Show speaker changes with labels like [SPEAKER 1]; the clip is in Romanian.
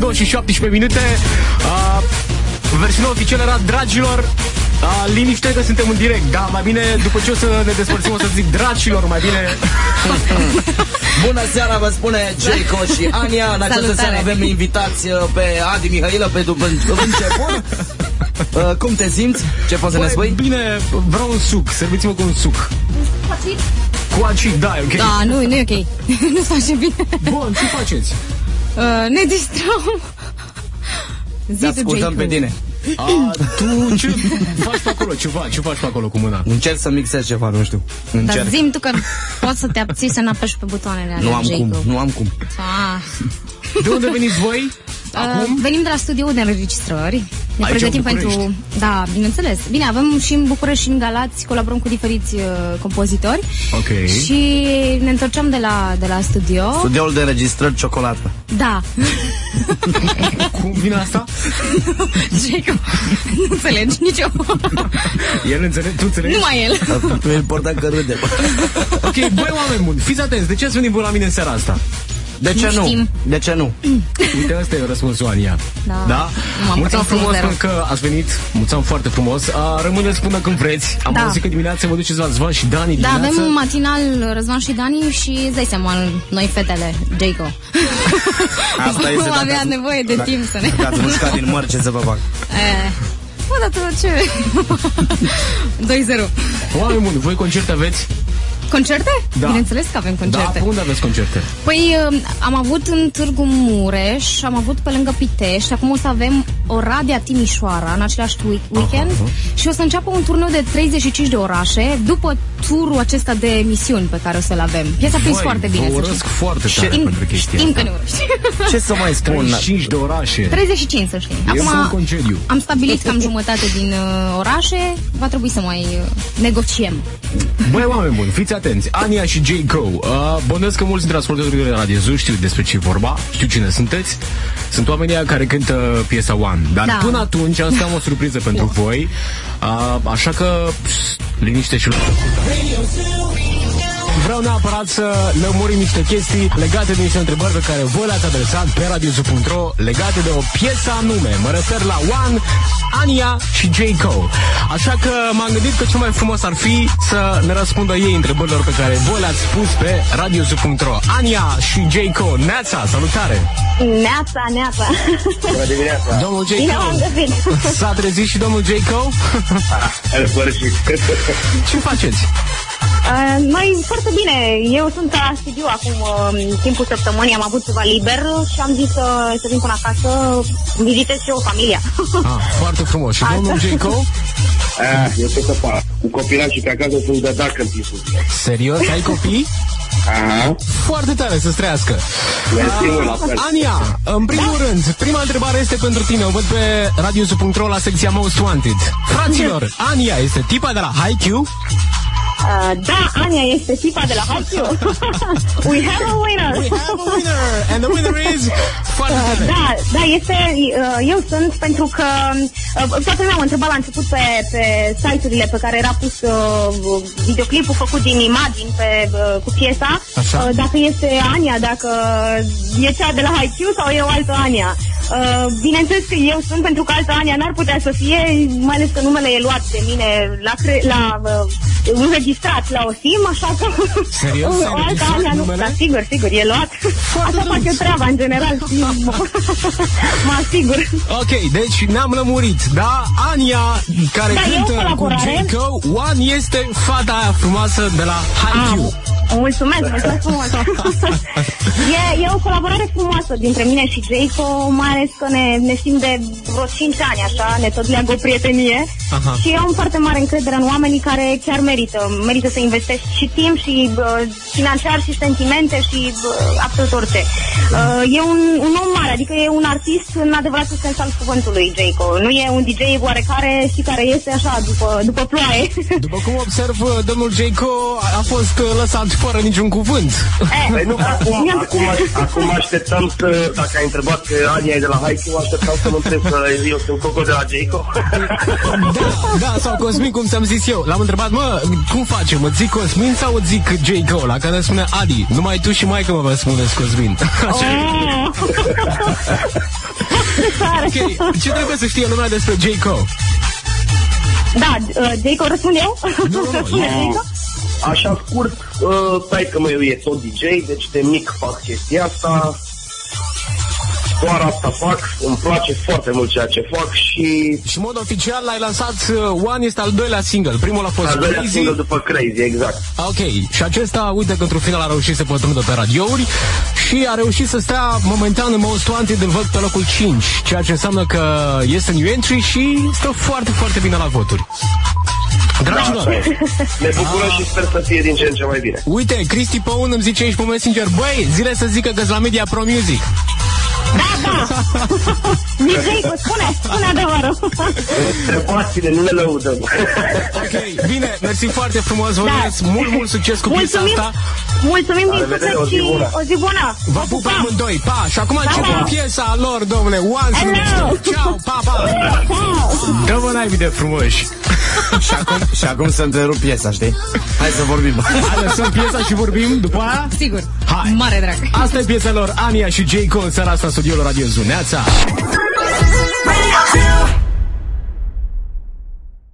[SPEAKER 1] 22 și 17 minute. Versiunea oficială era dragilor. Liniște că suntem în direct. Da, mai bine după ce o să ne despărțim o să zic dragilor, mai bine.
[SPEAKER 2] Bună seara, vă spune Jayco și Ania. În această seară avem invitați pe Adi Mihailă, pe început. Cum te simți? Ce poți să ne spui?
[SPEAKER 1] Bine, vreau un suc, serviți-mă cu un suc. Cu acid, da, ok.
[SPEAKER 3] Da, nu e ok. Nu se face bine.
[SPEAKER 1] Bun, ce faceți?
[SPEAKER 3] Ne distrăm.
[SPEAKER 2] Te ascultăm pe tine.
[SPEAKER 1] Tu ce faci pe acolo? Ce faci pe acolo cu mâna?
[SPEAKER 2] Încerc să mixez ceva, nu știu.
[SPEAKER 3] Dar zi-mi tu că poți să te abții să n-apeși pe butoanele alea.
[SPEAKER 2] Nu am cum.
[SPEAKER 1] De unde veniți voi?
[SPEAKER 3] Venim de la studioul de înregistrări. Ne pregătim pentru... Da, bineînțeles. Bine, avem și în București și în Galați, colaborăm cu diferiți compozitori.
[SPEAKER 1] Ok.
[SPEAKER 3] Și ne întorceam de la studio.
[SPEAKER 2] Studioul de înregistrări Ciocolată.
[SPEAKER 3] Da.
[SPEAKER 1] Cum vine asta?
[SPEAKER 3] Jacob, nu înțelegi nici eu.
[SPEAKER 1] El înțelege, tu înțelegi?
[SPEAKER 3] Numai el.
[SPEAKER 2] Mi-l porta că râde.
[SPEAKER 1] Ok, băi oameni buni, fiți atenți, de ce ați venit voi la mine în seara asta?
[SPEAKER 2] De ce nu? De ce nu?
[SPEAKER 1] Uite, ăsta e răspunsul, Ania.
[SPEAKER 3] Da?
[SPEAKER 1] Mulțumim frumos că ați venit. Mulțumim foarte frumos. Rămâneți până când vreți. Am auzit că dimineața vă duceți la Răzvan și Dani dimineața.
[SPEAKER 3] Da, avem un matinal Răzvan și Dani și îți dai seama, noi fetele, Jayco.
[SPEAKER 2] Asta este.
[SPEAKER 3] Nu avea nevoie de timp să ne...
[SPEAKER 2] Dacă ați mușcat din măr, ce să vă fac?
[SPEAKER 3] Bă, dar tu ce? 2-0.
[SPEAKER 1] Oameni buni, voi concerte aveți?
[SPEAKER 3] Concerte?
[SPEAKER 1] Da.
[SPEAKER 3] Bineînțeles că avem concerte.
[SPEAKER 1] Da, unde aveți concerte?
[SPEAKER 3] Păi am avut în Târgu Mureș, am avut pe lângă Pitești, acum o să avem Oradea Timișoara în același weekend și o să înceapă un turneu de 35 de orașe după turul acesta de emisiuni pe care o să-l avem. Piesa a prins foarte bine.
[SPEAKER 1] Vă urăsc foarte tare pentru chestia.
[SPEAKER 3] Știm că ne urăști.
[SPEAKER 2] Ce să mai spun?
[SPEAKER 1] 35 de orașe.
[SPEAKER 3] 35, să știi.
[SPEAKER 1] Eu sunt în concediu.
[SPEAKER 3] Am stabilit cam jumătate din orașe, va trebui să mai negociem.
[SPEAKER 1] Băi, oameni buni, fiți atenți. Ania și Jayco. Bănuiesc că mulți dintre ascultătorii de Radio Zoo știu despre ce vorba, știu cine sunteți. Sunt oamenii care cântă piesa One. Dar până atunci am o surpriză pentru voi. Așa că liniște și vreau neapărat să lămurim niște chestii legate de niște întrebări pe care voi le-ați adresat pe radiozu.ro legate de o piesă anume. Mă refer la One, Ania și Jayco. Așa că m-am gândit că cel mai frumos ar fi să ne răspundă ei întrebărilor pe care voi le-ați pus pe radiozu.ro. Ania și Jayco, Neața, salutare!
[SPEAKER 4] Neața!
[SPEAKER 5] Bună dimineața!
[SPEAKER 1] Domnul Jayco! S-a trezit și domnul Jayco? Ce faceți?
[SPEAKER 4] Noi foarte bine. Eu sunt la studiu acum timpul săptămânii, am avut ceva liber și am zis să vin până acasă, vizitez și eu familia.
[SPEAKER 1] Foarte frumos. Și domnul Jayco?
[SPEAKER 5] Eu sunt afară. Cu copilașii pe acasă sunt de dacă în timpul.
[SPEAKER 1] Serios? Ai copii?
[SPEAKER 5] Aha.
[SPEAKER 1] Foarte tare să-ți trăiască. Ania, în primul rând, prima întrebare este pentru tine. O văd pe radiozu.ro la secția Most Wanted. Fraților, Ania este tipa de la Haikyuu?
[SPEAKER 4] Da, Ania este tipa de la Haikyuu. We have a winner.
[SPEAKER 1] We have a winner. And the winner is...
[SPEAKER 4] Da, este... eu sunt pentru că... toată lumea m-a întrebat la început pe site-urile pe care era pus videoclipul făcut din imagini cu piesa. Dacă este Ania, dacă e cea de la Haikyuu sau e o altă Ania. Bineînțeles că eu sunt pentru că altă Ania n-ar putea să fie, mai ales că numele e luat de mine înregistrat la OSIM, așa că
[SPEAKER 1] serios?
[SPEAKER 4] O altă Ania nu, dar sigur, e luat. Așa fac eu treaba în general și mă asigur.
[SPEAKER 1] Ok, deci ne-am lămurit, da? Ania, care cântă cu Jayco, One este fata aia frumoasă de la Haikyuu.
[SPEAKER 4] Mulțumesc frumos. E o colaborare frumoasă dintre mine și Jayco, mai ales că ne știm de vreo 5 ani, așa, ne tot leagă o prietenie. Și eu am foarte mare încredere în oamenii care chiar merită să investești și timp și financiar și sentimente și absolut orice. E un om mare, adică e un artist în adevăratul sens al cuvântului, Jayco. Nu e un DJ oarecare și care iese așa după ploaie.
[SPEAKER 1] După cum observ, domnul Jayco a fost lăsat fără niciun cuvânt.
[SPEAKER 5] Nu, acum așteptam să, dacă ai întrebat că Ania e de la Haikyuu, așteptam să mă întreb că eu sunt Coco de la Jayco.
[SPEAKER 1] Da, sau Cosmin, cum ți-am zis eu. L-am întrebat, cum facem? Îți zic Cosmin sau îți zic Jayco? La care spune Adi, numai tu și maică mă vă spuneți Cosmin. Ok, ce trebuie să știe lumea despre Jayco?
[SPEAKER 4] Da, Jayco, răspund eu?
[SPEAKER 1] Nu.
[SPEAKER 5] Așa scurt, taică-mă eu e tot DJ, deci de mic fac chestia asta. Doar asta fac, îmi place foarte mult ceea ce fac și...
[SPEAKER 1] Și în mod oficial l-ai lansat, One este al doilea single, primul a fost
[SPEAKER 5] al doilea
[SPEAKER 1] Crazy.
[SPEAKER 5] single după Crazy, exact.
[SPEAKER 1] Ok, și acesta, uite că într-un final a reușit să pătrundă pe radiouri și a reușit să stea momentan în Most Wanted, îl văd pe locul 5, ceea ce înseamnă că este new entry și stă foarte, foarte bine la voturi. Dragilor,
[SPEAKER 5] ne bucurăm și sper să fie din ce în ce mai bine.
[SPEAKER 1] Uite, Cristi Păun îmi zice aici pe Messenger, băi, zile să zică că-s la Media Pro Music.
[SPEAKER 4] Da. Jayco, spune adevărul.
[SPEAKER 5] Trepați-le, nu le lăudăm.
[SPEAKER 1] Ok, bine, mersi foarte frumos, vă urez mult succes cu piesa asta.
[SPEAKER 4] Mulțumim din suflet și o zi bună.
[SPEAKER 1] Vă pup amândoi, pa! Și acum începem piesa lor, domnule, Once in Next. Ciao, pa! Dă-vă naibii de frumoși.
[SPEAKER 2] Și acum să întrerup piesa, știi? Hai să vorbim.
[SPEAKER 1] Hai, lăsăm piesa și vorbim după aia?
[SPEAKER 3] Sigur.
[SPEAKER 1] Hai.
[SPEAKER 3] Mare drag.
[SPEAKER 1] Asta e piesa lor, Ania și Jayco, în seara asta în studioul Radio Zuneața.